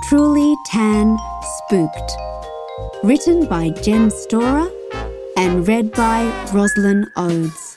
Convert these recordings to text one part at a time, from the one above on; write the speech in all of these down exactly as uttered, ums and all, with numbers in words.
Truly Tan Spooked. Written by Jen Storer and read by Roslyn Oates.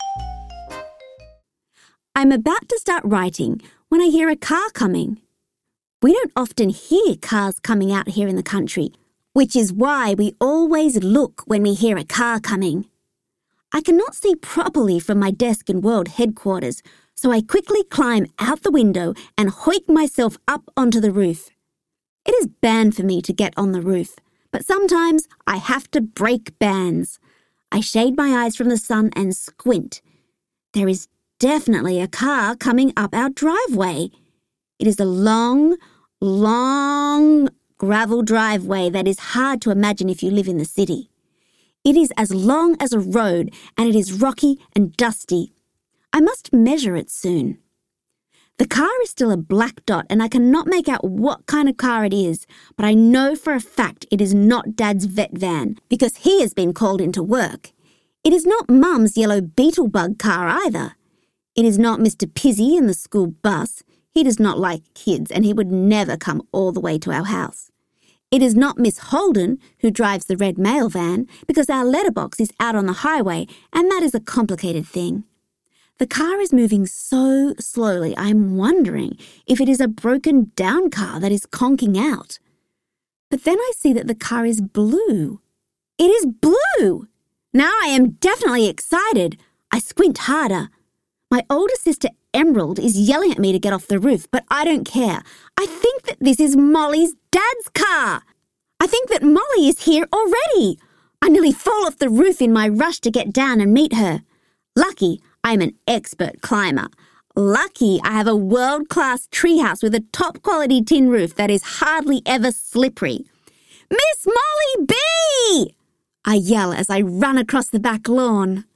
I'm about to start writing when I hear a car coming. We don't often hear cars coming out here in the country, which is why we always look when we hear a car coming. I cannot see properly from my desk in World Headquarters, so I quickly climb out the window and hoik myself up onto the roof. It is banned for me to get on the roof, but sometimes I have to break bans. I shade my eyes from the sun and squint. There is definitely a car coming up our driveway. It is a long, long gravel driveway that is hard to imagine if you live in the city. It is as long as a road and it is rocky and dusty. I must measure it soon. The car is still a black dot and I cannot make out what kind of car it is, but I know for a fact it is not Dad's vet van because he has been called into work. It is not Mum's yellow Beetlebug car either. It is not Mister Pizzy in the school bus. He does not like kids and he would never come all the way to our house. It is not Miss Holden who drives the red mail van because our letterbox is out on the highway and that is a complicated thing. The car is moving so slowly I am wondering if it is a broken down car that is conking out. But then I see that the car is blue. It is blue! Now I am definitely excited. I squint harder. My older sister Emerald is yelling at me to get off the roof, but I don't care. I think that this is Molly's dad's car. I think that Molly is here already. I nearly fall off the roof in my rush to get down and meet her. Lucky I'm an expert climber. Lucky I have a world-class treehouse with a top-quality tin roof that is hardly ever slippery. Miss Molly B! I yell as I run across the back lawn.